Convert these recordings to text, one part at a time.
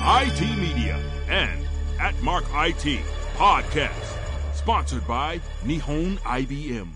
IT Media and at Mark IT Podcast. Sponsored by Nihon IBM.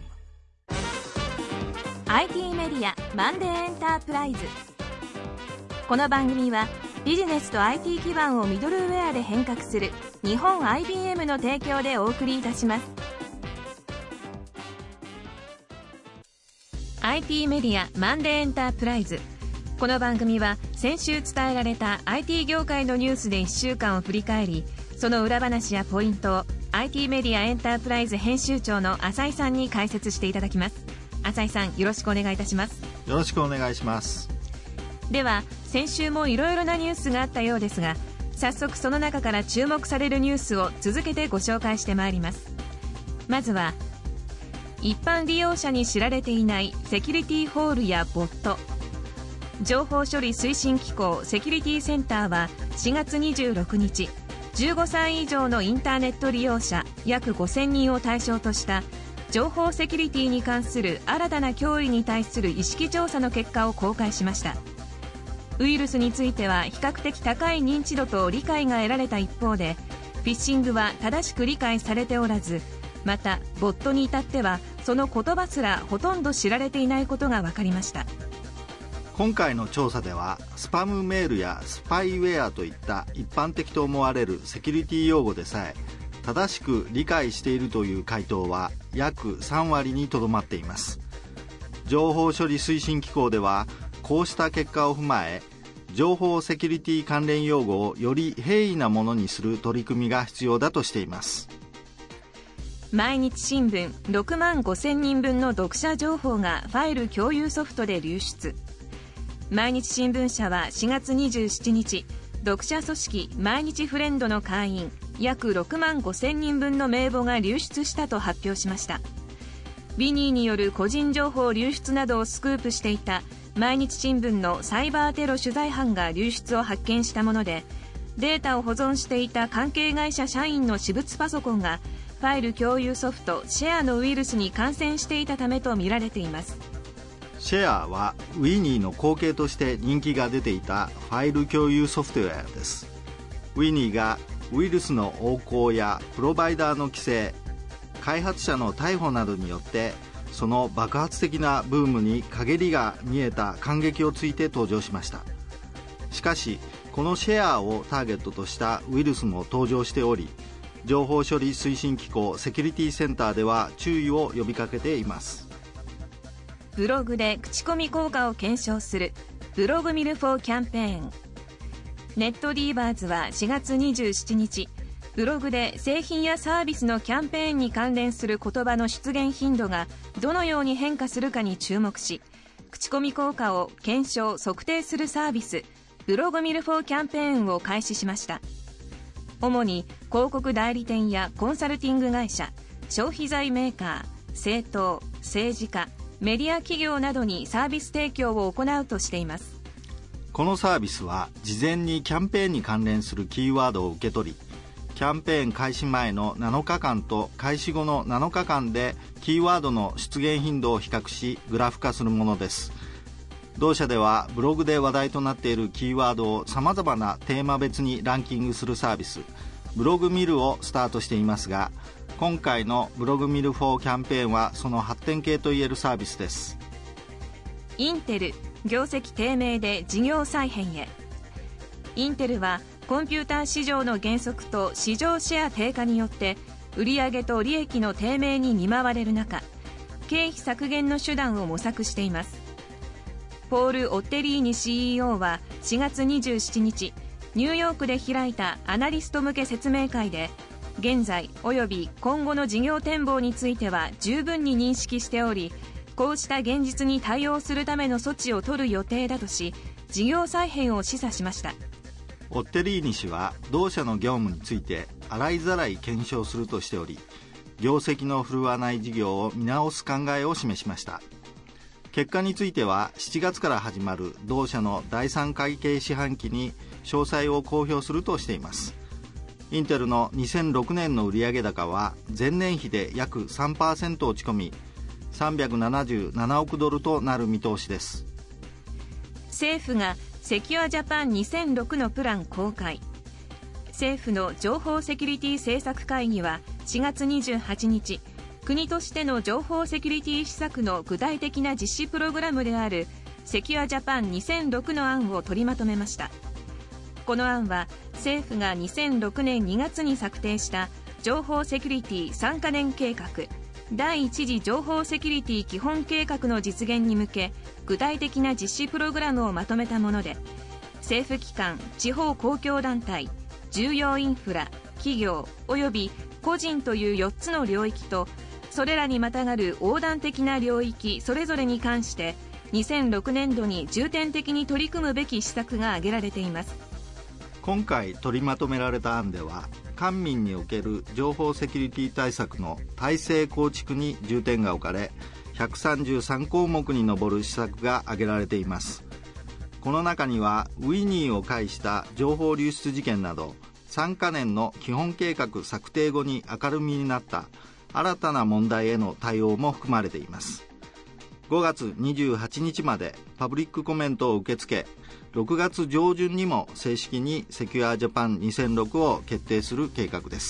IT メディアマンデーエンタープライズ。この番組はビジネスと IT 基盤をミドルウェアで変革する日本 IBM の提供でお送りいたします。IT メディアマンデーエンタープライズ。この番組は先週伝えられた IT 業界のニュースで1週間を振り返り、その裏話やポイントを IT メディアエンタープライズ編集長の浅井さんに解説していただきます。浅井さん、よろしくお願いいたします。 よろしくお願いします。 では、先週もいろいろなニュースがあったようですが、早速その中から注目されるニュースを続けてご紹介してまいります。まずは、一般利用者に知られていないセキュリティホールやボット。情報処理推進機構セキュリティセンターは4月26日、15歳以上のインターネット利用者約5000人を対象とした情報セキュリティに関する新たな脅威に対する意識調査の結果を公開しました。ウイルスについては比較的高い認知度と理解が得られた一方で、フィッシングは正しく理解されておらず、またボットに至ってはその言葉すらほとんど知られていないことが分かりました。 今回の調査では、スパムメールやスパイウェアといった一般的と思われるセキュリティ用語でさえ正しく理解しているという回答は約3割にとどまっています。情報処理推進機構では、こうした結果を踏まえ、情報セキュリティ関連用語をより平易なものにする取り組みが必要だとしています。 毎日新聞6万5000人分の読者情報がファイル共有ソフトで流出。毎日新聞社は4月27日、読者組織毎日フレンドの会員約6万5000人分の名簿が流出したと発表しました。ビニーによる個人情報流出などをスクープしていた毎日新聞のサイバーテロ取材班が流出を発見したもので、データを保存していた関係会社社員の私物パソコンがファイル共有ソフトシェアのウイルスに感染していたためとみられています。 シェアはウィニーの後継として人気が出ていたファイル共有ソフトウェアです。ウィニーがウイルスの横行やプロバイダーの規制、開発者の逮捕などによってその爆発的なブームに陰りが見えた感激をついて登場しました。しかしこのシェアをターゲットとしたウイルスも登場しており、情報処理推進機構セキュリティセンターでは注意を呼びかけています。 ブログで口コミ効果を検証するブログミルフォーキャンペーン。ネットディーバーズは4月27日、ブログで製品やサービスのキャンペーンに関連する言葉の出現頻度がどのように変化するかに注目し、口コミ効果を検証・測定するサービスブログミルフォーキャンペーンを開始しました。主に広告代理店やコンサルティング会社、消費財メーカー、政党、政治家、メディア企業などにサービス提供を行うとしています。 このサービスは事前にキャンペーンに関連するキーワードを受け取り、キャンペーン開始前の7日間と開始後の7日間でキーワードの出現頻度を比較しグラフ化するものです。同社ではブログで話題となっているキーワードをさまざまなテーマ別にランキングするサービスブログミルをスタートしていますが、今回のブログミル4キャンペーンはその発展系といえるサービスです。 インテル業績低迷で事業再編へ。インテルはコンピューター市場の減速と市場シェア低下によって売上と利益の低迷に見舞われる中、経費削減の手段を模索しています。ポール・オッテリーニ CEO は4月27日、ニューヨークで開いたアナリスト向け説明会で、現在および今後の事業展望については十分に認識しており、こうした現実に対応するための措置を取る予定だとし、事業再編を示唆しました。 オッテリーニ氏は同社の業務について洗いざらい検証するとしており、業績の振るわない事業を見直す考えを示しました。結果については7月から始まる同社の第3会計四半期に詳細を公表するとしています。インテルの2006年の売上高は前年比で約 3% 落ち込み、377億ドルとなる見通しです。 政府がセキュアジャパン2006のプラン公開。 政府の情報セキュリティ政策会議は4月28日、国としての情報セキュリティ施策の具体的な実施プログラムであるセキュアジャパン2006の案を取りまとめました。この案は政府が2006年2月に策定した情報セキュリティ3カ年計画、第一次情報セキュリティ基本計画の実現に向け、具体的な実施プログラムをまとめたもので、政府機関、地方公共団体、重要インフラ、企業および個人という4つの領域と、それらにまたがる横断的な領域それぞれに関して2006年度に重点的に取り組むべき施策が挙げられています。 今回取りまとめられた案では、官民における情報セキュリティ対策の体制構築に重点が置かれ、133項目に上る施策が挙げられています。この中にはウィニーを介した情報流出事件など、3カ年の基本計画策定後に明るみになった新たな問題への対応も含まれています。5月28日までパブリックコメントを受け付け、6月上旬にも正式にセキュアジャパン2006を決定する計画です。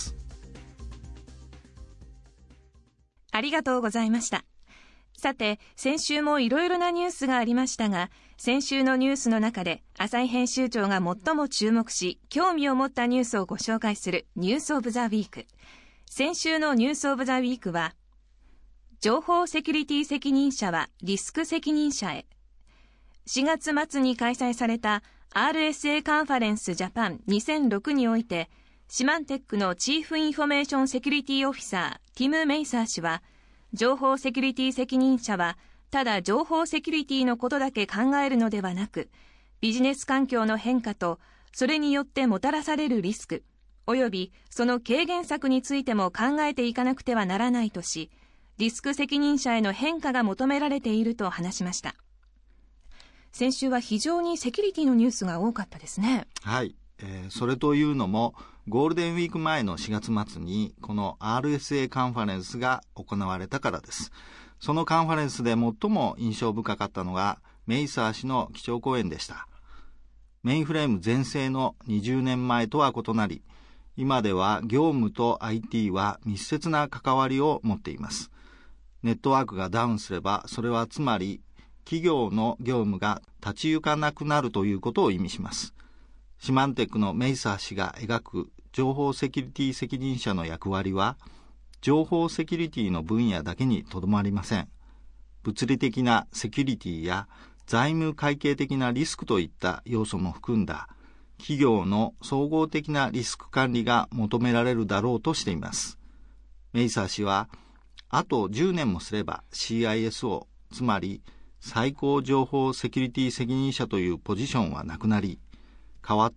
ありがとうございました。さて、先週もいろいろなニュースがありましたが、先週のニュースの中で浅井編集長が最も注目し、興味を持ったニュースをご紹介するニュースオブザウィーク。先週のニュースオブザウィークは、情報セキュリティ責任者はリスク責任者へ。4月末に開催された RSA カンファレンスジャパン2006において、シマンテックのチーフインフォメーションセキュリティオフィサーティム・メイサー氏は、情報セキュリティ責任者はただ情報セキュリティのことだけ考えるのではなく、ビジネス環境の変化とそれによってもたらされるリスクおよびその軽減策についても考えていかなくてはならないとし、リスク責任者への変化が求められていると話しました。先週は非常にセキュリティのニュースが多かったですね。 はい、それというのもゴールデンウィーク前の4月末にこの RSA カンファレンスが行われたからです。そのカンファレンスで最も印象深かったのがメイサー氏の基調講演でした。メインフレーム全盛の20年前とは異なり、今では業務と IT は密接な関わりを持っています。ネットワークがダウンすれば、それはつまり企業の業務が立ち行かなくなるということを意味します。シマンテックのメイサー氏が描く情報セキュリティ責任者の役割は、情報セキュリティの分野だけにとどまりません。物理的なセキュリティや財務会計的なリスクといった要素も含んだ企業の総合的なリスク管理が求められるだろうとしています。メイサー氏は、あと10年もすれば CISO、つまり最高情報セキュリティ責任者というポジションはなくなり、代わって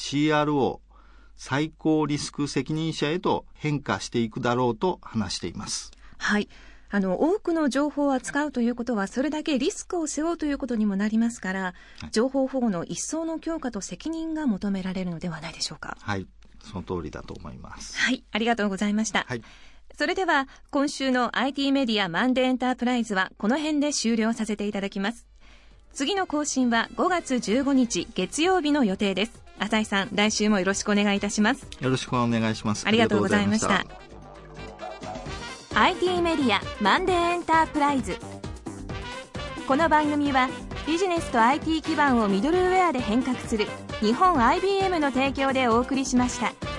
CRO、最高リスク責任者へと変化していくだろうと話しています。 はい。多くの情報を扱うということは、それだけリスクを背負うということにもなりますから、情報保護の一層の強化と責任が求められるのではないでしょうか。 はい、その通りだと思います。 はい、ありがとうございました。 はい、 それでは今週の IT メディアマンデーエンタープライズはこの辺で終了させていただきます。次の更新は5月15日月曜日の予定です。浅井さん、来週もよろしくお願いいたします。 よろしくお願いします。 ありがとうございました。IT メディアマンデーエンタープライズ。この番組はビジネスと IT 基盤をミドルウェアで変革する日本 IBM の提供でお送りしました。